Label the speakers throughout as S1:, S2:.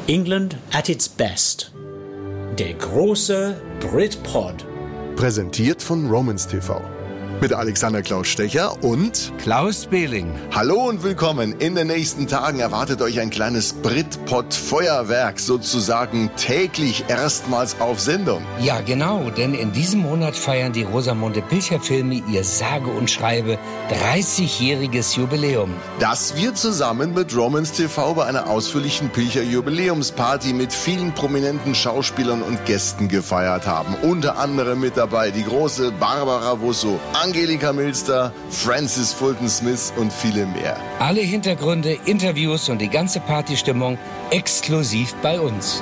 S1: England at its best. Der große Britpod.
S2: Präsentiert von Romans TV. Mit Alexander Klaus Stecher und
S3: Klaus Behling.
S2: Hallo und willkommen. In den nächsten Tagen erwartet euch ein kleines Britpod-Feuerwerk, sozusagen täglich erstmals auf Sendung.
S3: Ja, genau, denn in diesem Monat feiern die Rosamunde Pilcher-Filme ihr sage und schreibe 30-jähriges Jubiläum.
S2: Das wir zusammen mit Romans TV bei einer ausführlichen Pilcher-Jubiläumsparty mit vielen prominenten Schauspielern und Gästen gefeiert haben. Unter anderem mit dabei die große Barbara Wusso, Angelika Milster, Francis Fulton Smith und viele mehr.
S3: Alle Hintergründe, Interviews und die ganze Partystimmung exklusiv bei uns.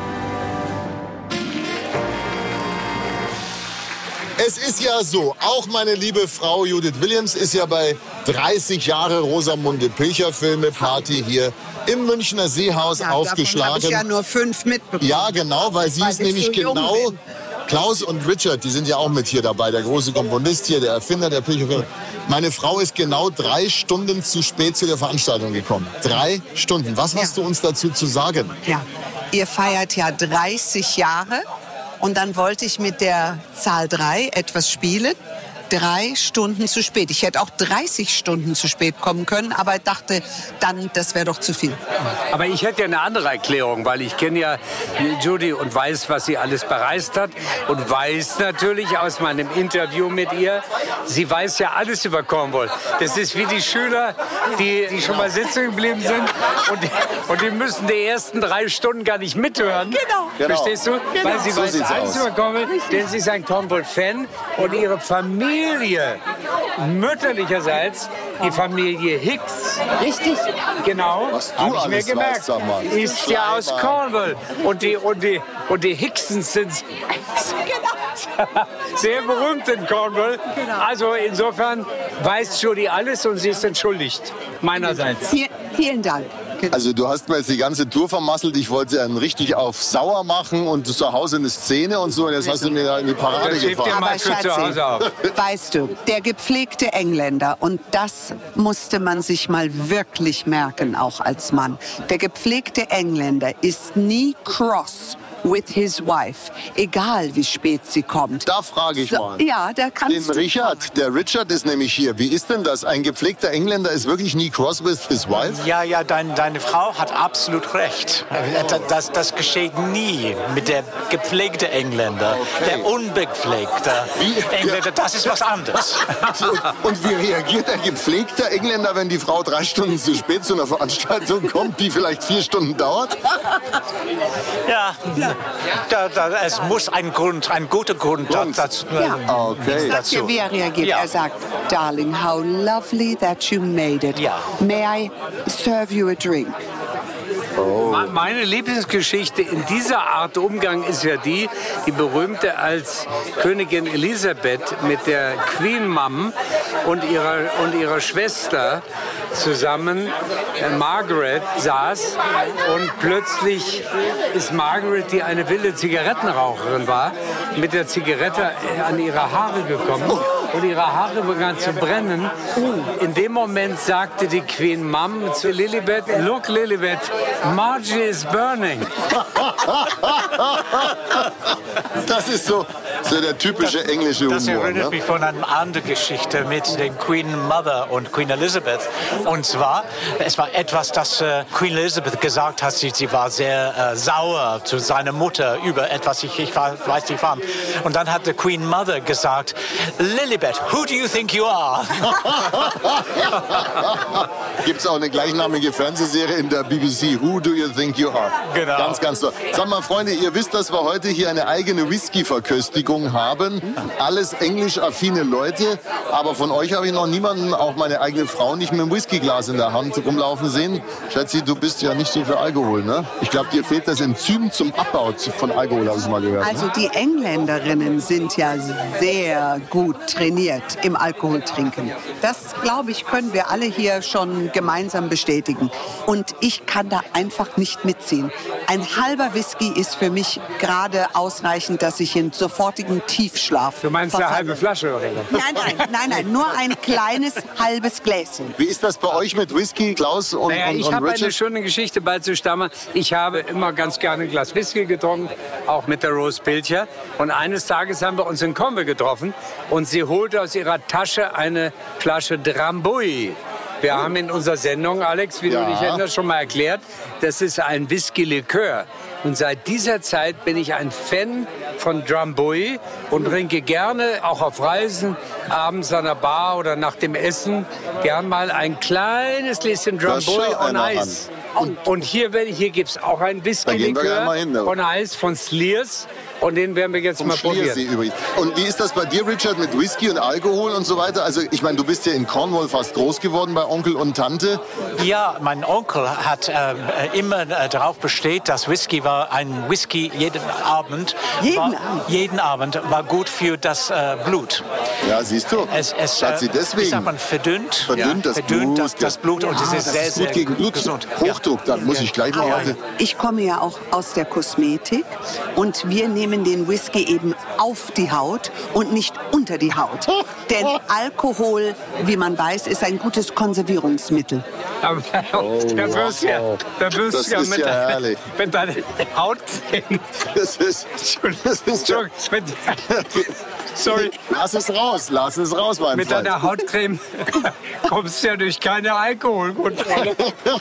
S2: Es ist ja so, auch meine liebe Frau Judith Williams ist ja bei 30 Jahre Rosamunde Pilcher-Filme Party hier im Münchner Seehaus aufgeschlagen.
S4: Davon habe ich ja nur 5 mitbekommen.
S2: Ja, genau, weil sie ist nämlich
S4: so
S2: genau...
S4: jung bin.
S2: Klaus und Richard, die sind ja auch mit hier dabei, der große Komponist hier, der Erfinder der Pilcherfilme. Meine Frau ist genau 3 Stunden zu spät zu der Veranstaltung gekommen. 3 Stunden. Was hast du uns dazu zu sagen?
S4: Ja, ihr feiert ja 30 Jahre und dann wollte ich mit der Zahl 3 etwas spielen. 3 Stunden zu spät. Ich hätte auch 30 Stunden zu spät kommen können, aber dachte dann, das wäre doch zu viel.
S5: Aber ich hätte ja eine andere Erklärung, weil ich kenne ja Judy und weiß, was sie alles bereist hat und weiß natürlich aus meinem Interview mit ihr, sie weiß ja alles über Cornwall. Das ist wie die Schüler, die schon mal sitzen geblieben sind und die müssen die ersten 3 Stunden gar nicht mithören.
S4: Genau.
S5: Verstehst du?
S4: Genau.
S5: Weil sie
S2: So
S5: weiß
S2: sieht's
S5: alles
S2: aus.
S5: über Cornwall, denn sie ist ein Cornwall-Fan und ihre Familie, mütterlicherseits, die Familie Hicks.
S4: Richtig?
S5: Genau,
S2: Was du
S5: habe ich mir
S2: alles
S5: gemerkt.
S2: weißt, sag mal.
S5: Ist ja aus
S2: Schleimer.
S5: Cornwall. Und die Hicksens sind sehr berühmt in Cornwall. Also insofern weiß Judy alles und sie ist entschuldigt, meinerseits.
S4: Vielen Dank.
S2: Also du hast mir jetzt die ganze Tour vermasselt. Ich wollte sie richtig auf sauer machen und zu Hause eine Szene und so. Und jetzt hast du mir da in die Parade
S5: Das hebt ihr
S2: gefahren.
S5: mal
S4: Aber
S5: für zu Hause auf.
S4: weißt du, der gepflegte Engländer, und das musste man sich mal wirklich merken, auch als Mann. Der gepflegte Engländer ist nie cross with his wife, egal wie spät sie kommt.
S2: Da frage ich mal.
S4: Ja, da kannst
S2: Den
S4: du...
S2: Richard, der Richard ist nämlich hier. Wie ist denn das? Ein gepflegter Engländer ist wirklich nie cross with his wife?
S6: Ja, deine Frau hat absolut recht. Das geschieht nie mit der gepflegten Engländer.
S2: Okay.
S6: Der unbepflegte Engländer, das ist was anderes.
S2: Und wie reagiert der gepflegte Engländer, wenn die Frau 3 Stunden zu spät zu einer Veranstaltung kommt, die vielleicht 4 Stunden dauert?
S6: Es muss ein guter Grund dazu.
S2: Okay.
S4: Sagt dir, wie er reagiert.
S6: Ja.
S4: Er sagt, Darling, how lovely that you made it.
S6: Ja.
S4: May I serve you a drink?
S5: Meine Lieblingsgeschichte in dieser Art Umgang ist ja die berühmte, als Königin Elisabeth mit der Queen Mum und ihrer Schwester zusammen, Margaret, saß und plötzlich ist Margaret, die eine wilde Zigarettenraucherin war, mit der Zigarette an ihre Haare gekommen und ihre Haare begannen zu brennen. In dem Moment sagte die Queen Mum zu Lilibet, "Look, Lilibet, Margie is burning."
S2: Das ist so der typische englische
S6: Das
S2: Humor.
S6: erinnert
S2: Ne?
S6: mich von einer anderen Geschichte mit den Queen Mother und Queen Elizabeth. Und zwar, es war etwas, das Queen Elizabeth gesagt hat. Sie war sehr sauer zu seiner Mutter über etwas, ich weiß nicht wann. Und dann hat die Queen Mother gesagt, Lilibet, who do you think you are?
S2: Gibt es auch eine gleichnamige Fernsehserie in der BBC, Who Do You Think You Are?
S6: Genau.
S2: Ganz, ganz toll. Sag mal, Freunde, ihr wisst, dass wir heute hier eine eigene Whisky-Verköstigung haben. Alles englisch-affine Leute. Aber von euch habe ich noch niemanden, auch meine eigene Frau, nicht mit einem Whiskyglas in der Hand rumlaufen sehen. Schätzi, du bist ja nicht so für Alkohol, ne? Ich glaube, dir fehlt das Enzym zum Abbau von Alkohol, habe ich mal gehört.
S4: Also
S2: Ne?
S4: die Engländerinnen sind ja sehr gut trainiert im Alkoholtrinken. Das, glaube ich, können wir alle hier schon gemeinsam bestätigen. Und ich kann da einfach nicht mitziehen. Ein halber Whisky ist für mich gerade ausreichend, dass ich ihn sofort sofortigen Tiefschlaf.
S5: Du meinst eine halbe Flasche oder?
S4: Nein, nur ein kleines halbes Gläschen.
S2: Wie ist das bei euch mit Whisky, Klaus und
S5: Ich habe
S2: Richard?
S5: eine schöne Geschichte beizustammen. Ich habe immer ganz gerne ein Glas Whisky getrunken, auch mit der Rose Pilcher. Und eines Tages haben wir uns in Cornwall getroffen und sie holte aus ihrer Tasche eine Flasche Drambuie. Wir haben in unserer Sendung, Alex, wie du dich erinnerst, schon mal erklärt, das ist ein Whisky-Likör. Und seit dieser Zeit bin ich ein Fan von Drambuie und trinke gerne, auch auf Reisen, abends an der Bar oder nach dem Essen, gern mal ein kleines Gläschen Drambuie on Ice. Und hier gibt es auch ein Whisky-Likör on Ice von Slears. Und den werden wir jetzt mal probieren.
S2: Und wie ist das bei dir, Richard, mit Whisky und Alkohol und so weiter? Also ich meine, du bist ja in Cornwall fast groß geworden bei Onkel und Tante.
S6: Ja, mein Onkel hat immer darauf besteht, dass Whisky war ein Whisky jeden Abend. Jeden Abend war gut für das Blut.
S2: Ja, siehst du. Schatzi, deswegen.
S6: Wie sagt man, verdünnt das Blut und es ist sehr,
S2: sehr gut gegen Blut.
S6: Gesund.
S2: Hochdruck, dann muss ich gleich mal heute.
S4: Ich komme ja auch aus der Kosmetik und wir nehmen den Whisky eben auf die Haut und nicht unter die Haut. Denn Alkohol, wie man weiß, ist ein gutes Konservierungsmittel.
S5: Da wirst du ja mit deiner Hautcreme. Sorry.
S2: Lass es raus, mein Freund.
S5: Mit deiner Hautcreme kommst du ja durch keine Alkoholkontrolle.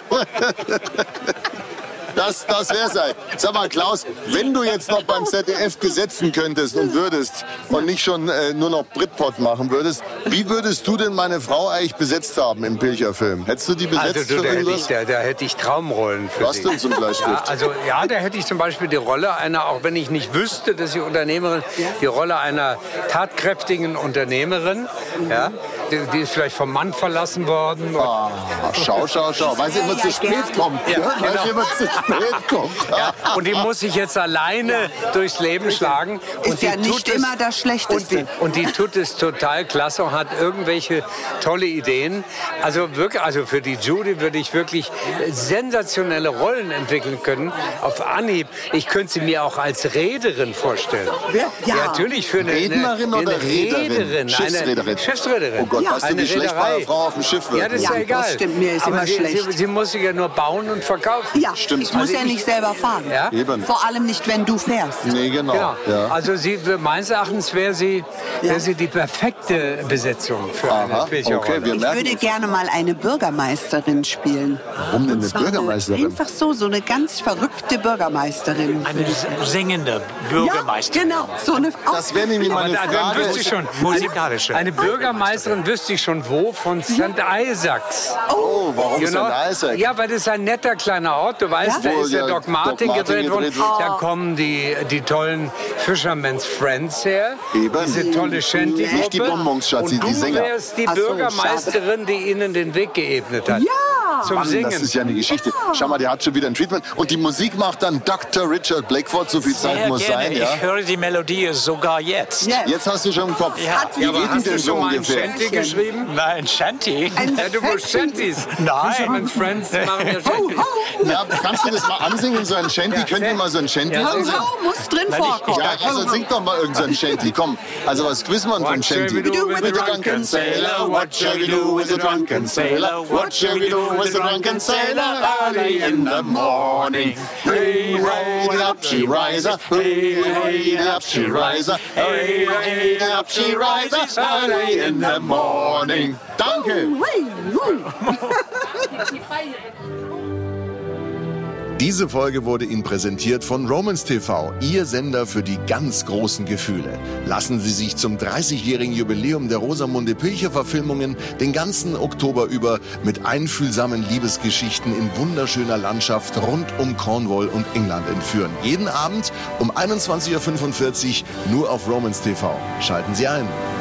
S2: Das wäre sein. Sag mal, Klaus, wenn du jetzt noch beim ZDF besetzen könntest und würdest und nicht schon nur noch Britpop machen würdest, wie würdest du denn meine Frau eigentlich besetzt haben im Pilcher-Film? Hättest du die besetzt?
S5: Also da hätte ich Traumrollen für
S2: Was denn zum Beispiel?
S5: Da hätte ich zum Beispiel die Rolle einer, auch wenn ich nicht wüsste, dass sie Unternehmerin, die Rolle einer tatkräftigen Unternehmerin, ja, die ist vielleicht vom Mann verlassen worden.
S2: Schau. Weil sie immer zu spät kommt. Weil sie immer zu spät kommt.
S5: Ja, und die muss sich jetzt alleine durchs Leben schlagen.
S4: Ist ja nicht immer das Schlechteste.
S5: Und die tut es total klasse und hat irgendwelche tolle Ideen. Also für die Judy würde ich wirklich sensationelle Rollen entwickeln können. Auf Anhieb. Ich könnte sie mir auch als Reederin vorstellen. Ja, natürlich für eine
S2: Rednerin oder
S5: Reederin.
S2: Schiffsreederin.
S5: Schiffsreederin.
S2: Oh Gott, weißt du, wie schlecht bei einer Frau auf dem Schiff wird?
S5: Ja, das ist ja egal.
S4: Das stimmt, mir ist immer schlecht.
S5: Sie muss sich ja nur bauen und verkaufen.
S4: Ja, stimmt. Ich muss ja nicht selber fahren.
S5: Ja?
S2: Eben.
S4: Vor allem nicht, wenn du fährst.
S2: Nee, genau. Ja.
S5: Also meines Erachtens wäre sie die perfekte Besetzung für eine Pilcherrolle.
S2: Okay,
S4: ich würde gerne mal eine Bürgermeisterin spielen.
S2: Warum denn eine Bürgermeisterin?
S4: Einfach so eine ganz verrückte Bürgermeisterin.
S6: Eine singende Bürgermeisterin.
S4: Ja, genau. So eine
S2: das wäre nämlich meine Frage.
S6: Musikalische.
S5: Eine Bürgermeisterin wüsste ich schon wo, von St. Isaacs.
S2: Oh, warum St. Isaacs?
S5: Ja, weil das ist ein netter kleiner Ort. Du weißt, da ist der Doc Martin gedreht worden. Da kommen die tollen Fisherman's Friends her.
S2: Eben.
S5: Diese tolle Shanty-Gruppe.
S2: Nicht die Bonbons, Schatzi, die Sänger.
S5: Du wärst die Bürgermeisterin, die ihnen den Weg geebnet hat.
S4: Ja!
S5: Zum
S2: Mann,
S5: Singen.
S2: das ist ja eine Geschichte. Schau mal, der hat schon wieder ein Treatment. Und die Musik macht dann Dr. Richard Blackford. So viel Zeit muss sein. Ja?
S6: Ich höre die Melodie sogar jetzt.
S2: Jetzt hast du schon im Kopf.
S6: Ja.
S2: Wie geht
S5: Hast
S2: denn
S5: du
S2: so
S5: schon mal ein
S2: ungefähr?
S5: Shanty geschrieben?
S6: Nein, Shanty.
S5: Ja, du musst Shanties.
S6: Nein.
S5: Fisherman's Friends machen ja Shanties.
S2: Ja, kannst du das mal ansingen, so ein Shanty? Könnt ihr mal so ein Shanty ansingen?
S4: muss drin vorkommen.
S2: Ja, also sing doch mal irgendein Shanty. Komm, also was quiz man von Shanty?
S5: What shall we do with a drunken
S2: sailor? What shall we do with a drunken sailor? What shall we do with a drunken sailor? Early in the morning. Hey, hey, up she rises. Hey, hey, up she rises. Hey, hey, up she rises. Early in the morning. Danke. Diese Folge wurde Ihnen präsentiert von Romance TV, Ihr Sender für die ganz großen Gefühle. Lassen Sie sich zum 30-jährigen Jubiläum der Rosamunde Pilcher-Verfilmungen den ganzen Oktober über mit einfühlsamen Liebesgeschichten in wunderschöner Landschaft rund um Cornwall und England entführen. Jeden Abend um 21:45 Uhr nur auf Romance TV. Schalten Sie ein.